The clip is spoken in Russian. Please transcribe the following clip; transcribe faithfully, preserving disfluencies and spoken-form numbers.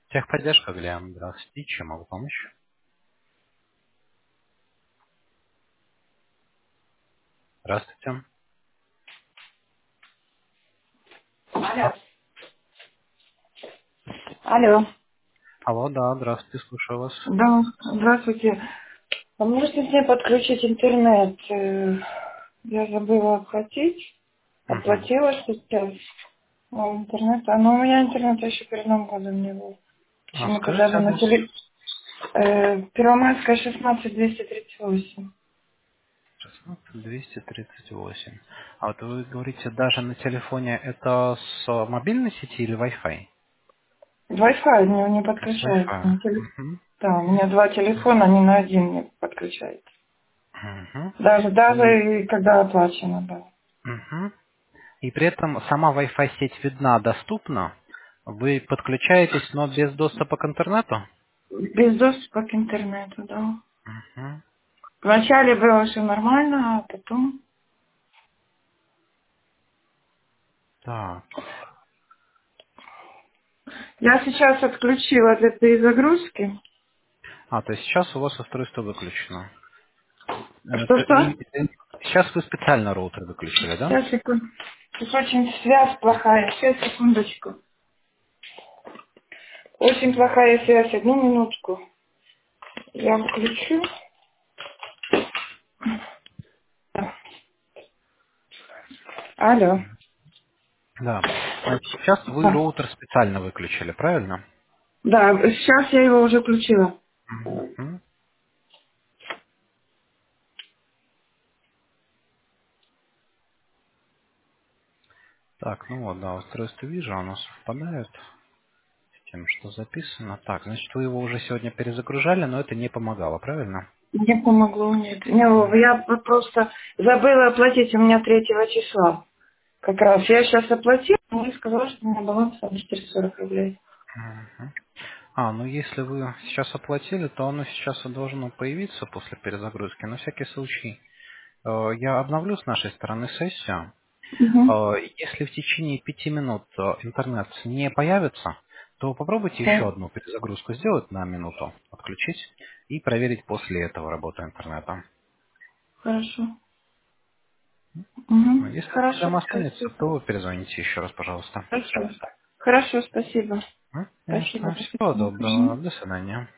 Техподдержка, Глеб. Здравствуйте. Чем могу помочь? Здравствуйте. Алло. А- Алло. Алло, да, здравствуйте, слушаю вас. Да, здравствуйте. А можете мне подключить интернет? Э, Я забыла оплатить. Мгм. Оплатила сейчас. А интернет. А ну у меня интернет еще перед Новым годом не был. А Почему-то скажите даже на адрес? теле... Э, Первомайская, шестнадцать, двести тридцать восемь. шестнадцать двести тридцать восемь. А вот вы говорите, даже на телефоне это с мобильной сети или Wi-Fi? Wi-Fi не, не С подключается. Wi-Fi. На теле- Мгм. Да, у меня два телефона, они на один не подключаются. Мгм. Даже, И, даже и когда оплачено, да. мгм. И при этом сама Wi-Fi сеть видна, доступна. Вы подключаетесь, но без доступа к интернету? Без доступа к интернету, да. Мгм. Вначале было все нормально, а потом... Так. Я сейчас отключила для перезагрузки. А, то есть сейчас у вас устройство выключено. Э, то- Что-что? и- и- Сейчас вы специально роутер выключили, да? Сейчас, секунду. Тут очень связь плохая. Сейчас, секундочку. Очень плохая связь. Одну минутку. Я включу. Алло. Да. Значит, сейчас вы Да. роутер специально выключили, правильно? Да, сейчас я его уже включила. Мгм. Так, ну вот, да, устройство вижу, оно совпадает с тем, что записано. Так, значит, вы его уже сегодня перезагружали, но это не помогало, правильно? Не помогло, нет. Не, М, я просто забыла оплатить у меня третьего числа. Как раз я сейчас оплатила, но мне сказала, что у меня баланс там четыреста сорок рублей. мгм. А, ну если вы сейчас оплатили, то оно сейчас и должно появиться после перезагрузки. На всякий случай, э, я обновлю с нашей стороны сессию. Угу. Э, Если в течение пяти минут э, интернет не появится, то попробуйте еще Да, одну перезагрузку сделать на минуту, отключить и проверить после этого работу интернета. хорошо. Угу. Ну, Если Хорошо, проблема останется, спасибо. то вы перезвоните еще раз, пожалуйста. Хорошо. Хорошо, спасибо. М? Не за Спасибо. что. До Всего свидания. доброго. Мгм. До свидания.